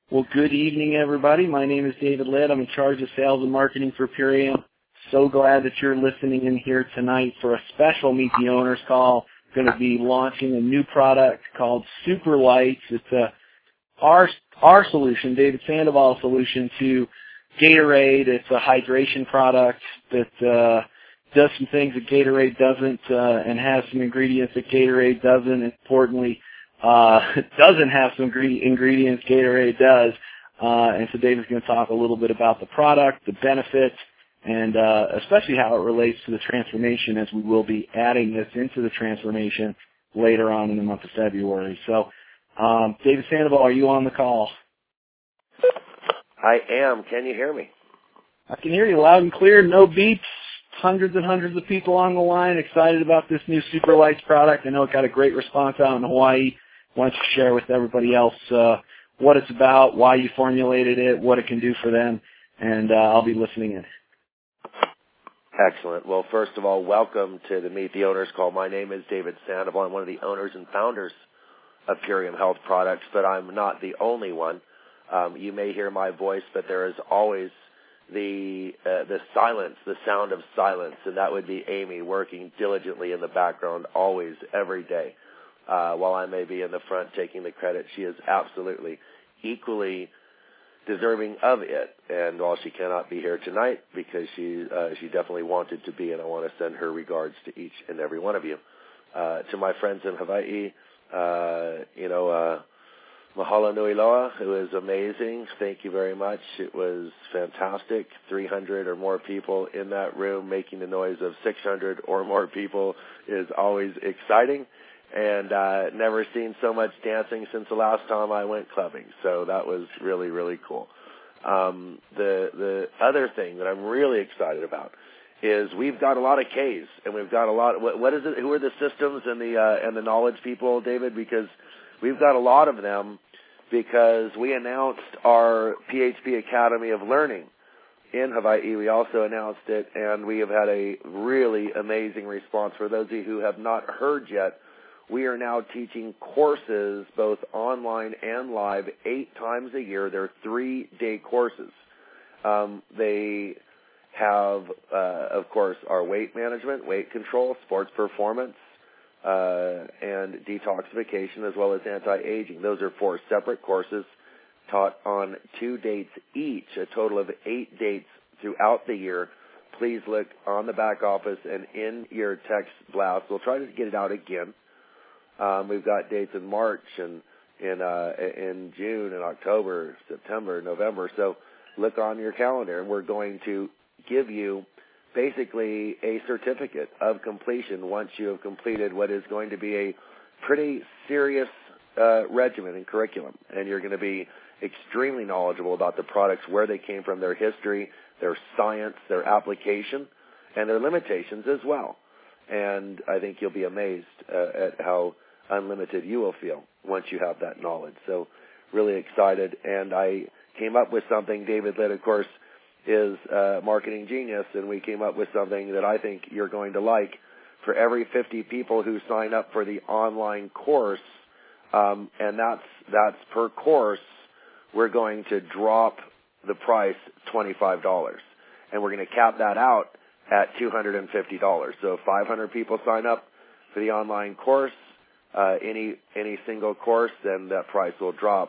Well, good evening, everybody. My name is David Litt. I'm in charge of sales and marketing for Purium. So glad that you're listening in here tonight for a special Meet the Owners call. Going to be launching a new product called Super Lights. It's our solution, David Sandoval's solution to Gatorade. It's a hydration product that does some things that Gatorade doesn't and has some ingredients that Gatorade doesn't. Importantly, doesn't have some ingredients Gatorade does. And so David's going to talk a little bit about the product, the benefits, and especially how it relates to the transformation, as we will be adding this into the transformation later on in the month of February. So, David Sandoval, are you on the call? I am. Can you hear me? I can hear you loud and clear. No beeps. Hundreds and hundreds of people on the line excited about this new Super Lights product. I know it got a great response out in Hawaii. Why don't you share with everybody else what it's about, why you formulated it, what it can do for them, and I'll be listening in. Excellent. Well, first of all, welcome to the Meet the Owners call. My name is David Sandoval. I'm one of the owners and founders of Purium Health Products, but I'm not the only one. You may hear my voice, but there is always the silence, the sound of silence, and that would be Amy working diligently in the background always, every day. While I may be in the front taking the credit, she is absolutely equally deserving of it. And while she cannot be here tonight because she definitely wanted to be, and I want to send her regards to each and every one of you. To my friends in Hawaii, mahalo nui loa, who is amazing. Thank you very much. It was fantastic. 300 or more people in that room making the noise of 600 or more people is always exciting. And never seen so much dancing since the last time I went clubbing. So that was really, really cool. The other thing that I'm really excited about is we've got a lot of Ks, and we've got a lot. What is it? Who are the systems and the knowledge people, David? Because we've got a lot of them. Because we announced our PHP Academy of Learning in Hawaii. We also announced it, and we have had a really amazing response. For those of you who have not heard yet, we are now teaching courses, both online and live, 8 times a year. They're 3-day courses. They have, of course, our weight management, weight control, sports performance, and detoxification, as well as anti-aging. Those are 4 separate courses taught on 2 dates each, a total of 8 dates throughout the year. Please look on the back office and in your text blast. We'll try to get it out again. We've got dates in March and in June and October, September, November. So look on your calendar, and we're going to give you basically a certificate of completion once you have completed what is going to be a pretty serious regimen and curriculum. And you're going to be extremely knowledgeable about the products, where they came from, their history, their science, their application, and their limitations as well. And I think you'll be amazed at how unlimited you will feel once you have that knowledge. So really excited. And I came up with something. David Litt, of course, is a marketing genius, and we came up with something that I think you're going to like. For every 50 people who sign up for the online course, and that's per course, we're going to drop the price $25. And we're going to cap that out at $250. So if 500 people sign up for the online course, any single course, then that price will drop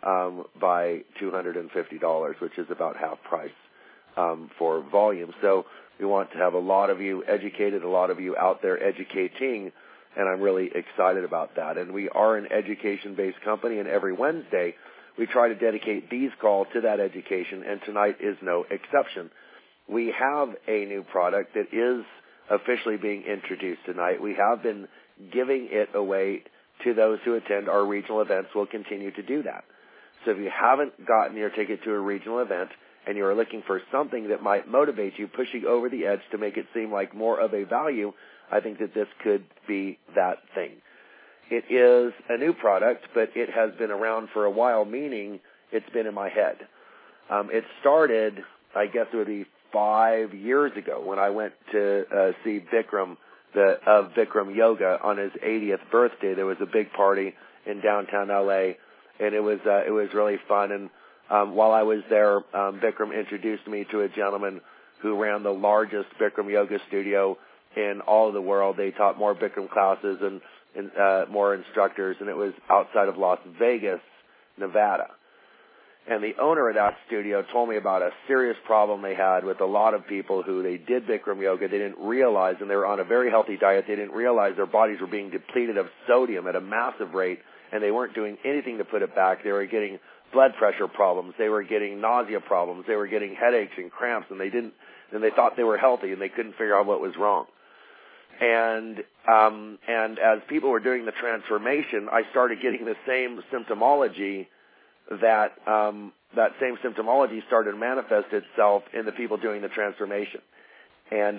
by $250, which is about half price for volume. So we want to have a lot of you educated, a lot of you out there educating, and I'm really excited about that. And we are an education-based company, and every Wednesday we try to dedicate these calls to that education, and tonight is no exception. We have a new product that is officially being introduced tonight. We have been giving it away to those who attend our regional events. We'll continue to do that. So if you haven't gotten your ticket to a regional event and you are looking for something that might motivate you, push you over the edge to make it seem like more of a value, I think that this could be that thing. It is a new product, but it has been around for a while, meaning it's been in my head. It started, I guess it would be 5 years ago when I went to see Bikram, of Bikram Yoga, on his 80th birthday. There was a big party in downtown L.A., and it was really fun. And while I was there, Bikram introduced me to a gentleman who ran the largest Bikram yoga studio in all of the world. They taught more Bikram classes and more instructors, and it was outside of Las Vegas, Nevada. And the owner of that studio told me about a serious problem they had with a lot of people who they did Bikram yoga. They didn't realize, and they were on a very healthy diet, they didn't realize their bodies were being depleted of sodium at a massive rate, and they weren't doing anything to put it back. They were getting blood pressure problems. They were getting nausea problems. They were getting headaches and cramps, and they thought they were healthy, and they couldn't figure out what was wrong. And as people were doing the transformation, I started getting the same symptomology that same symptomology started to manifest itself in the people doing the transformation. And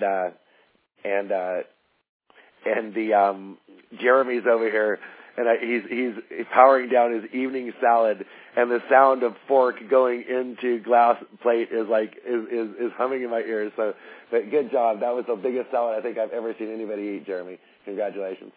Jeremy's over here, and he's powering down his evening salad, and the sound of fork going into glass plate is humming in my ears. So, but good job. That was the biggest salad I think I've ever seen anybody eat, Jeremy. Congratulations.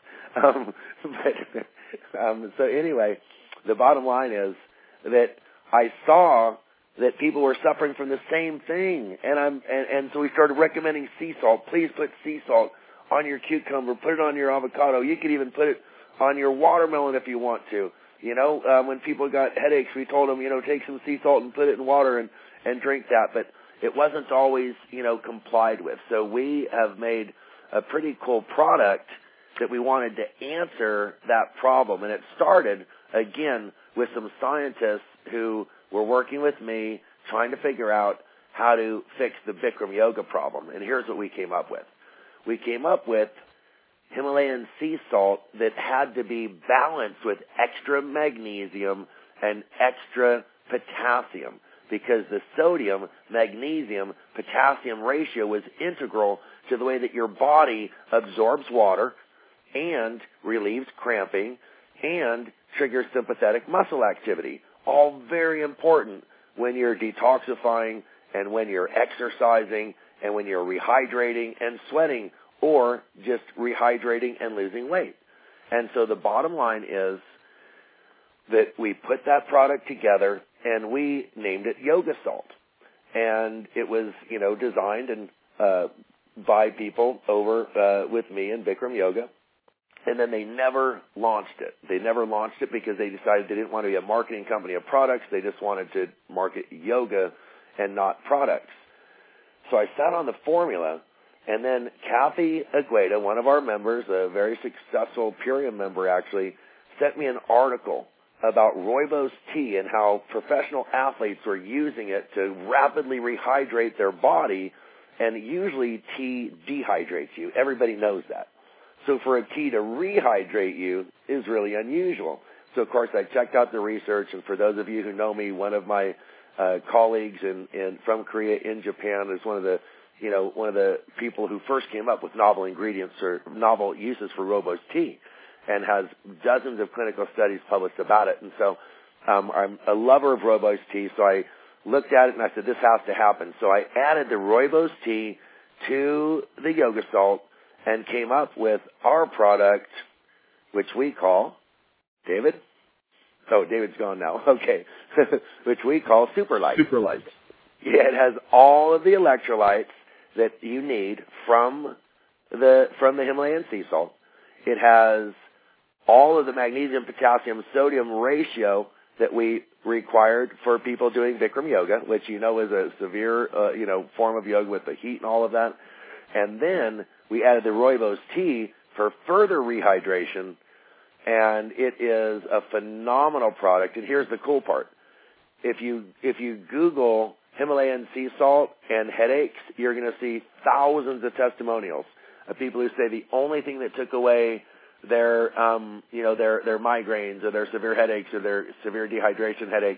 So anyway, the bottom line is that I saw that people were suffering from the same thing, and so we started recommending sea salt. Please put sea salt on your cucumber. Put it on your avocado. You could even put it on your watermelon if you want to. When people got headaches, we told them, take some sea salt and put it in water and drink that. But it wasn't always, complied with. So we have made a pretty cool product that we wanted to answer that problem. And it started, again, with some scientists who were working with me trying to figure out how to fix the Bikram yoga problem. And here's what we came up with. We came up with Himalayan sea salt that had to be balanced with extra magnesium and extra potassium, because the sodium, magnesium, potassium ratio was integral to the way that your body absorbs water and relieves cramping and triggers sympathetic muscle activity. All very important when you're detoxifying and when you're exercising and when you're rehydrating and sweating, or just rehydrating and losing weight. And so the bottom line is that we put that product together and we named it Yoga Salt. And it was, designed and by people over with me in Bikram Yoga. And then they never launched it. They never launched it because they decided they didn't want to be a marketing company of products. They just wanted to market yoga and not products. So I sat on the formula. And then Kathy Agueda, one of our members, a very successful Purium member actually, sent me an article about Rooibos tea and how professional athletes were using it to rapidly rehydrate their body, and usually tea dehydrates you. Everybody knows that. So for a tea to rehydrate you is really unusual. So, of course, I checked out the research, and for those of you who know me, one of my colleagues from Korea in Japan is one of the people who first came up with novel ingredients or novel uses for Rooibos tea, and has dozens of clinical studies published about it. And so I'm a lover of Rooibos tea, so I looked at it and I said, this has to happen. So I added the Rooibos tea to the Yoga Salt and came up with our product, which we call, David? Oh, David's gone now. Okay. Which we call Superlight. Superlight. Yeah, it has all of the electrolytes that you need from the Himalayan sea salt. It has all of the magnesium, potassium, sodium ratio that we required for people doing Bikram yoga, which is a severe form of yoga with the heat and all of that. And then we added the Rooibos tea for further rehydration, and it is a phenomenal product. And here's the cool part: if you Google Himalayan sea salt and headaches, you're going to see thousands of testimonials of people who say the only thing that took away their migraines or their severe headaches or their severe dehydration headaches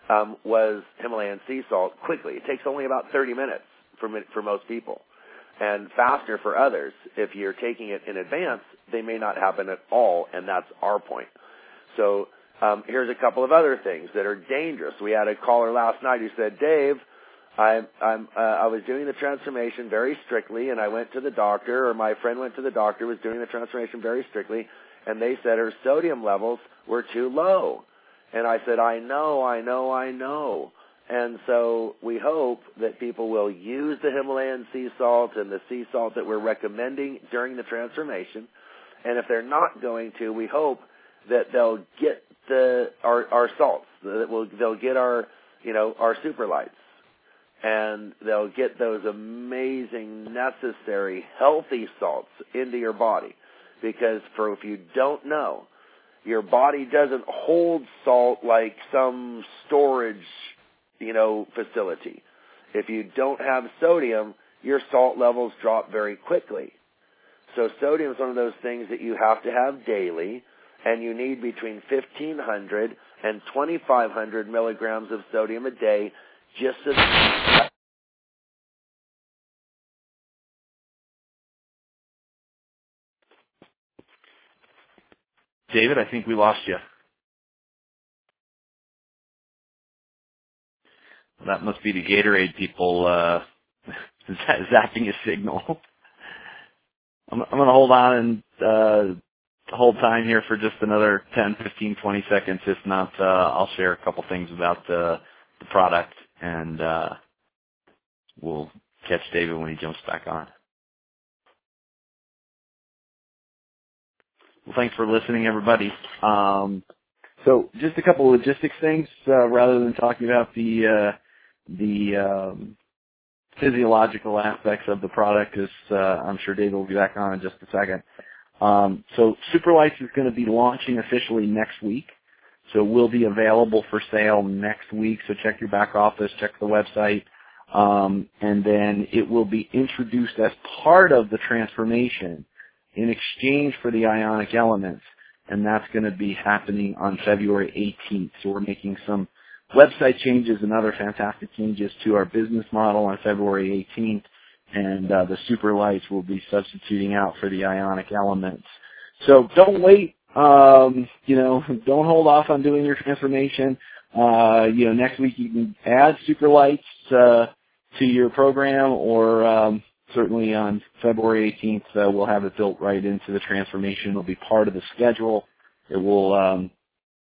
was Himalayan sea salt quickly. It takes only about 30 minutes for most people, and faster for others. If you're taking it in advance, they may not happen at all, and that's our point. So here's a couple of other things that are dangerous. We had a caller last night who said, Dave, I was doing the transformation very strictly, and I went to the doctor, or my friend went to the doctor, was doing the transformation very strictly, and they said her sodium levels were too low. And I said, I know. And so we hope that people will use the Himalayan sea salt and the sea salt that we're recommending during the transformation. And if they're not going to, we hope that they'll get our salts. They'll get our super lights. And they'll get those amazing, necessary, healthy salts into your body. Because if you don't know, your body doesn't hold salt like some storage, facility. If you don't have sodium, your salt levels drop very quickly. So sodium is one of those things that you have to have daily, and you need between 1,500 and 2,500 milligrams of sodium a day just so that... David, I think we lost you. That must be the Gatorade people zapping a signal. I'm going to hold on and hold time here for just another 10, 15, 20 seconds. If not, I'll share a couple things about the product, and we'll catch David when he jumps back on. Well, thanks for listening, everybody. So just a couple of logistics things rather than talking about the physiological aspects of the product, because I'm sure David will be back on in just a second. So Superlights is going to be launching officially next week. So will be available for sale next week. So check your back office, check the website, and then it will be introduced as part of the transformation in exchange for the ionic elements. And that's going to be happening on February 18th. So we're making some website changes and other fantastic changes to our business model on February 18th, and the super lights will be substituting out for the ionic elements. So don't wait, don't hold off on doing your transformation. Next week you can add super lights to your program, or certainly on February 18th we'll have it built right into the transformation. It'll be part of the schedule. It will,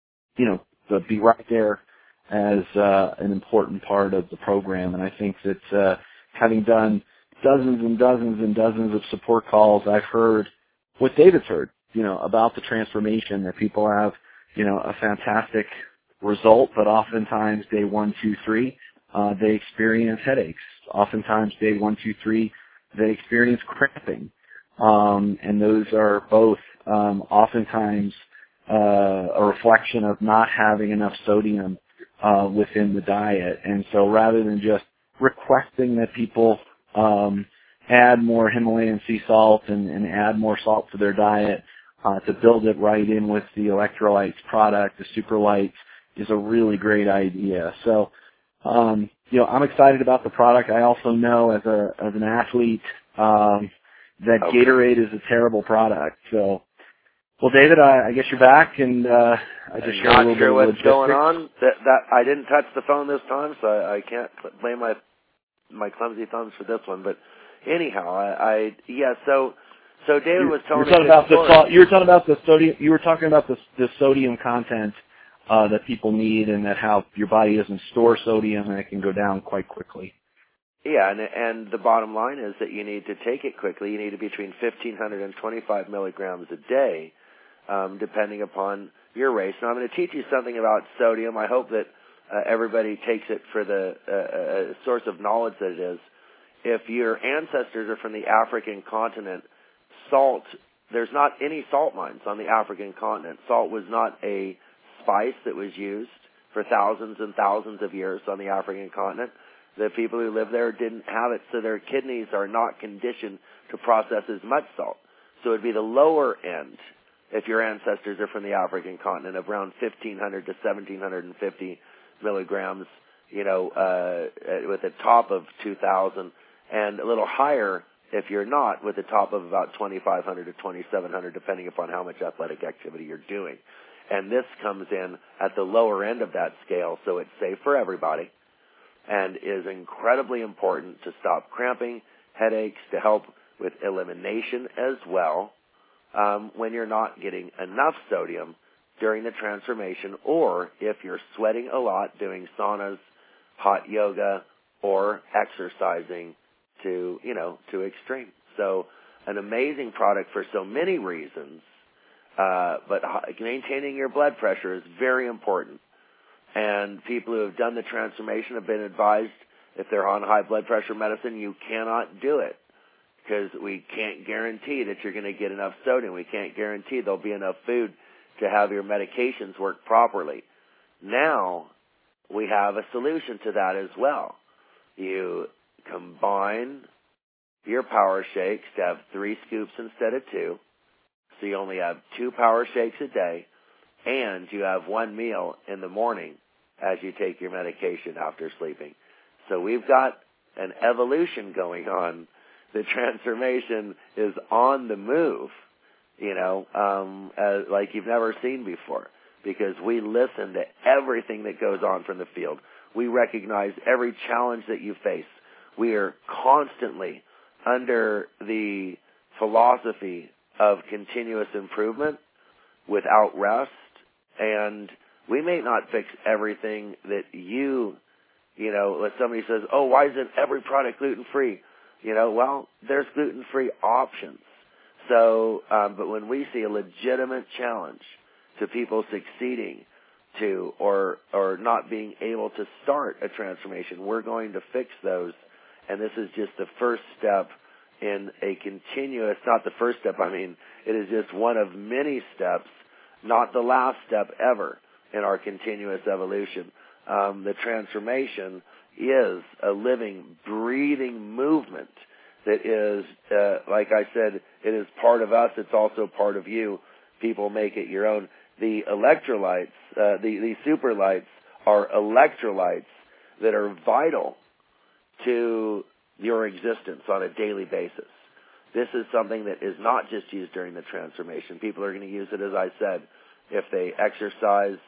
be right there as an important part of the program. And I think that having done dozens and dozens and dozens of support calls, I've heard what David's heard, about the transformation, that people have, a fantastic result, but oftentimes day 1, 2, 3, they experience headaches. Oftentimes day 1, 2, 3, they experience cramping. And those are both oftentimes a reflection of not having enough sodium within the diet. And so rather than just requesting that people add more Himalayan sea salt and add more salt to their diet, to build it right in with the electrolytes product, the Superlights, is a really great idea. So, I'm excited about the product. I also know as an athlete that Gatorade is a terrible product. So, well, David, I guess you're back, and I just shared a little bit of what's logistics. going on. That I didn't touch the phone this time, so I can't blame my clumsy thumbs for this one. But anyhow, So David was telling me you were talking about the sodium. You were talking about the sodium content that people need, and that how your body doesn't store sodium and it can go down quite quickly. Yeah, and the bottom line is that you need to take it quickly. You need to be between 1,500 and 25 milligrams a day, depending upon your race. Now, I'm going to teach you something about sodium. I hope that everybody takes it for the source of knowledge that it is. If your ancestors are from the African continent, salt, there's not any salt mines on the African continent. Salt was not a spice that was used for thousands and thousands of years on the African continent. The people who live there didn't have it, so their kidneys are not conditioned to process as much salt. So it would be the lower end, if your ancestors are from the African continent, of around 1,500 to 1,750 milligrams, with a top of 2,000, and a little higher if you're not, with a top of about 2,500 to 2,700, depending upon how much athletic activity you're doing. And this comes in at the lower end of that scale, so it's safe for everybody, and is incredibly important to stop cramping, headaches, to help with elimination as well, when you're not getting enough sodium during the transformation, or if you're sweating a lot, doing saunas, hot yoga, or exercising to extreme. So an amazing product for so many reasons, but maintaining your blood pressure is very important. And people who have done the transformation have been advised, if they're on high blood pressure medicine, you cannot do it, because we can't guarantee that you're going to get enough sodium. We can't guarantee there'll be enough food to have your medications work properly. Now we have a solution to that as well. You combine your power shakes to have 3 scoops instead of 2, so you only have 2 power shakes a day, and you have 1 meal in the morning as you take your medication after sleeping. So we've got an evolution going on. The transformation is on the move, like you've never seen before, because we listen to everything that goes on from the field. We recognize every challenge that you face. We are constantly under the philosophy of continuous improvement without rest, and we may not fix everything that if somebody says, oh, why isn't every product gluten-free? Well, there's gluten-free options. So, but when we see a legitimate challenge to people succeeding to or not being able to start a transformation, we're going to fix those. And this is just the first step in a continuous, not the first step, it is just one of many steps, not the last step ever in our continuous evolution. The transformation is a living, breathing movement that is, like I said, it is part of us. It's also part of you. People make it your own. The electrolytes, the superlights are electrolytes that are vital to your existence on a daily basis. This is something that is not just used during the transformation. People are going to use it, as I said, if they exercise,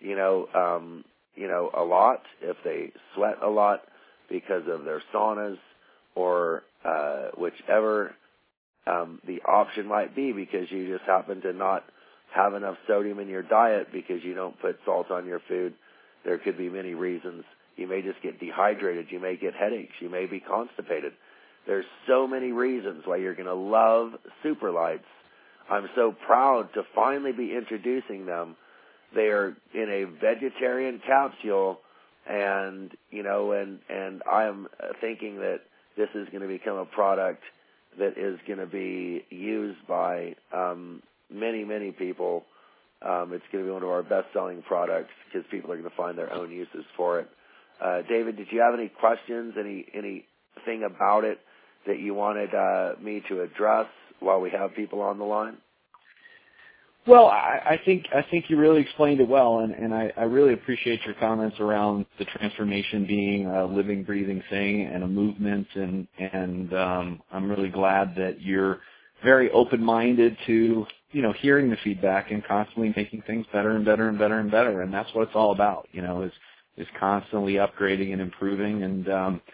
a lot, if they sweat a lot because of their saunas, or whichever the option might be, because you just happen to not have enough sodium in your diet because you don't put salt on your food. There could be many reasons. You may just get dehydrated. You may get headaches. You may be constipated. There's so many reasons why you're going to love Superlights. I'm so proud to finally be introducing them. They are in a vegetarian capsule, and I am thinking that this is going to become a product that is going to be used by many, many people. It's going to be one of our best-selling products because people are going to find their own uses for it. David, did you have any questions, anything about it that you wanted me to address while we have people on the line? Well, I think you really explained it well, and I really appreciate your comments around the transformation being a living, breathing thing and a movement, and I'm really glad that you're very open-minded to hearing the feedback and constantly making things better and better and better and better, and that's what it's all about. Is constantly upgrading and improving, and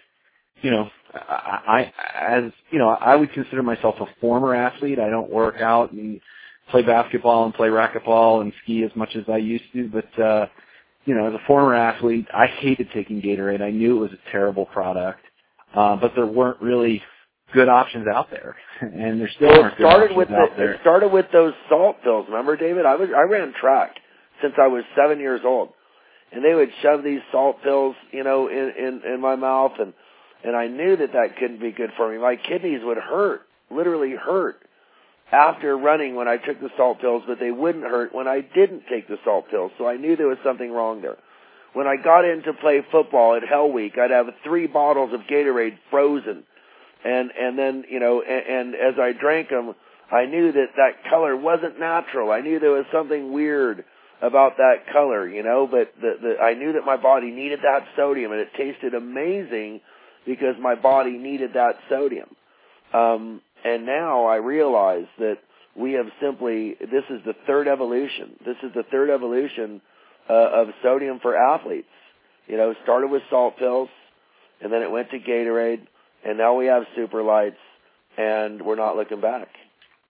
I would consider myself a former athlete. I don't work out and play basketball and play racquetball and ski as much as I used to, but as a former athlete, I hated taking Gatorade. I knew it was a terrible product, but there weren't really good options out there, and there still aren't good options out there. It started with those salt pills. Remember, David? I ran track since I was 7 years old, and they would shove these salt pills, in my mouth, and I knew that couldn't be good for me. My kidneys would hurt, literally hurt, after running when I took the salt pills, but they wouldn't hurt when I didn't take the salt pills. So I knew there was something wrong there. When I got in to play football at Hell Week, I'd have 3 bottles of Gatorade frozen, and then and as I drank them, I knew that color wasn't natural. I knew there was something weird about that color, but I knew that my body needed that sodium, and it tasted amazing because my body needed that sodium. And now I realize that we have this is the third evolution. This is the third evolution of sodium for athletes. Started with salt pills, and then it went to Gatorade, and now we have Superlights, and we're not looking back.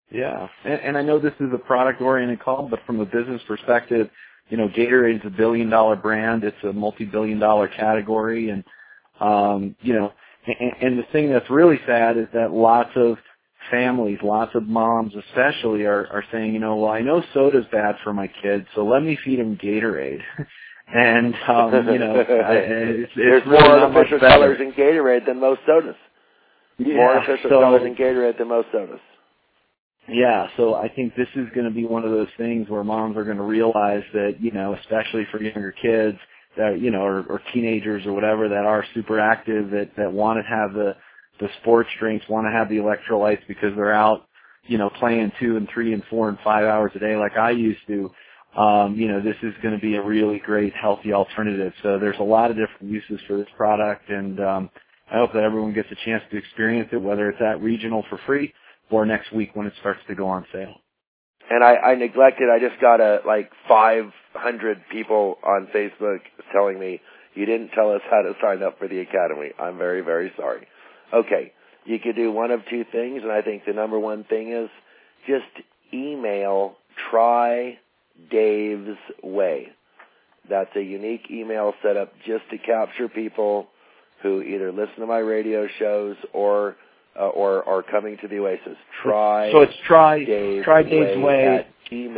Yeah, and I know this is a product-oriented call, but from a business perspective, you know, Gatorade is a billion-dollar brand. It's a multi-billion-dollar category, and you know, and the thing that's really sad is that lots of families, lots of moms especially, are saying, you know, well, I know soda's bad for my kids, so let me feed them Gatorade. And you know, it's there's really more not much artificial better. colors in Gatorade than most sodas. Yeah, More artificial colors in Gatorade than most sodas. Yeah, so I think this is going to be one of those things where moms are going to realize that, you know, especially for younger kids that, you know, or teenagers or whatever that are super active, that want to have the sports drinks, want to have the electrolytes because they're out, you know, playing 2 and 3 and 4 and 5 hours a day like I used to. You know, this is going to be a really great healthy alternative. So there's a lot of different uses for this product, and I hope that everyone gets a chance to experience it, whether it's at Regional for free or next week when it starts to go on sale. And I neglected, I just got 500 people on Facebook telling me, you didn't tell us how to sign up for the Academy. I'm very, very sorry. Okay, you could do one of two things, and I think the number one thing is just email Try Dave's Way. That's a unique email set up just to capture people who either listen to my radio shows or are coming to the Oasis. So it's Try Dave's Way at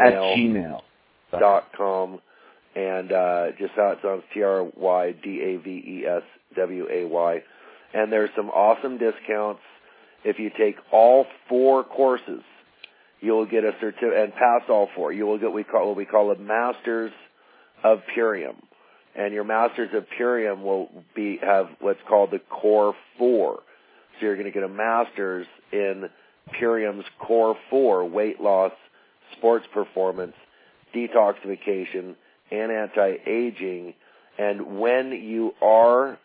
gmail.com. And just how it sounds, TRYDAVESWAY. And there's some awesome discounts. If you take all 4 courses, you will get a certificate, and pass all 4. You will get what we call a Masters of Purium. And your Masters of Purium will have what's called the Core 4. So you're going to get a master's in Purium's Core 4, weight loss, sports performance, detoxification, and anti-aging. And when you are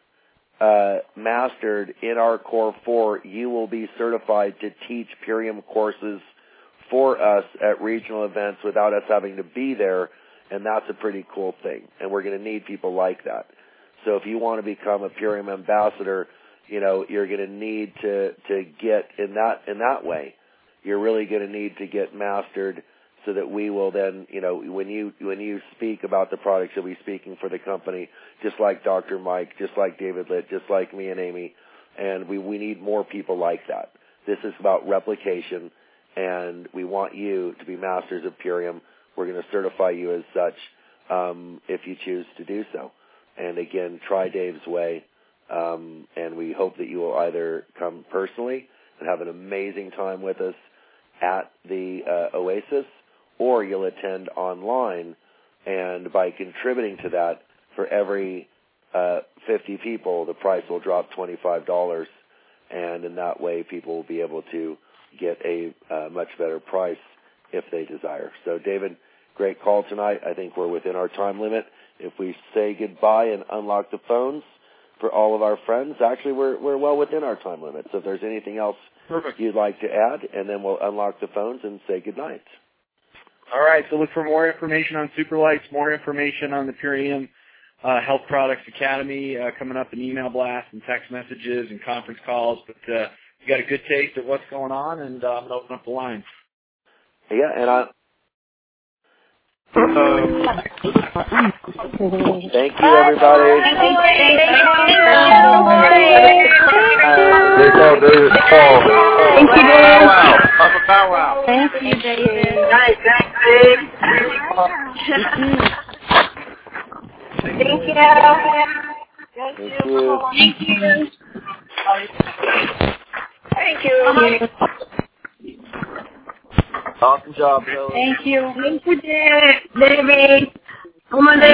mastered in our Core 4, you will be certified to teach Purium courses for us at regional events without us having to be there, and that's a pretty cool thing. And we're going to need people like that. So if you want to become a Purium ambassador, you know, you're going to need to get in that way. You're really going to need to get mastered so that we will then, you know, when you speak about the products, you'll be speaking for the company, just like Dr. Mike, just like David Litt, just like me and Amy, and we need more people like that. This is about replication, and we want you to be masters of Purium. We're going to certify you as such if you choose to do so. And again, Try Dave's Way. And we hope that you will either come personally and have an amazing time with us at the Oasis, or you'll attend online, and by contributing to that, for every 50 people, the price will drop $25, and in that way people will be able to get a much better price if they desire. So, David, great call tonight. I think we're within our time limit. If we say goodbye and unlock the phones for all of our friends, actually we're well within our time limit. So if there's anything else you'd like to add, and then we'll unlock the phones and say goodnight. All right, so look for more information on Superlights, more information on the Purium Health Products Academy coming up in email blasts and text messages and conference calls. But you got a good taste of what's going on, and I'm going to open up the lines. Yeah, and thank you, everybody. Thank you, Dave. Wow. Thank you, David. Nice, thanks, Dave. Thank you. Thank you. Awesome job, Bill. Thank you. Thank you, David. Thank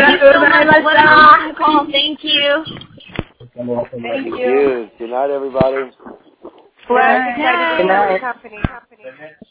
you. Thank you. Good night, everybody. Good night.